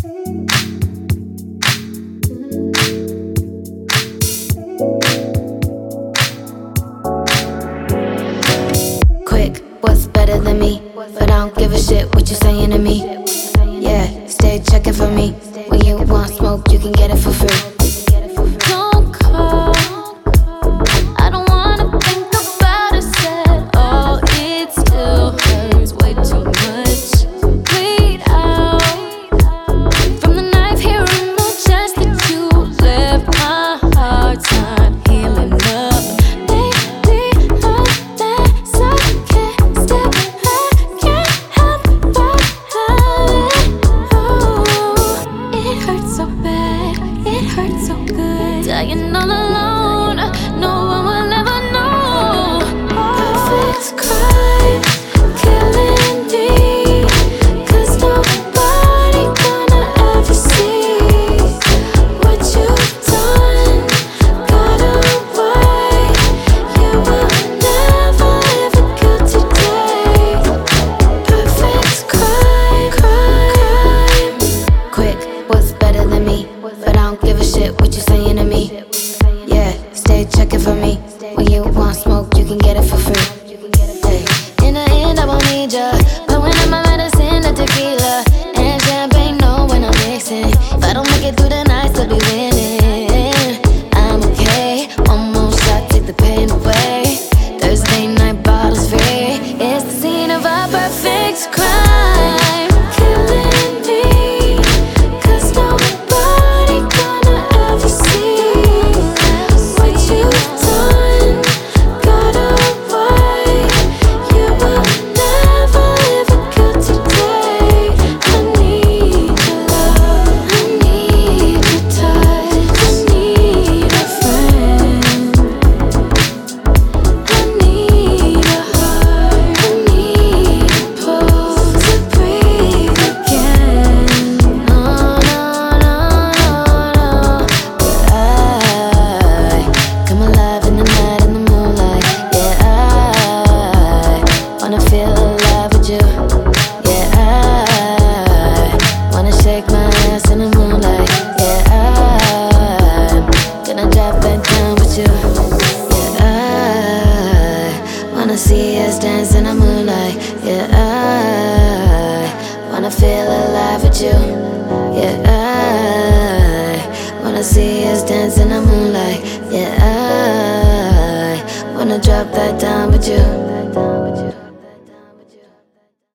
Quick, what's better than me? But I don't give a shit what you saying to me. Yeah, stay checking for me. When you want smoke, you can get it for free.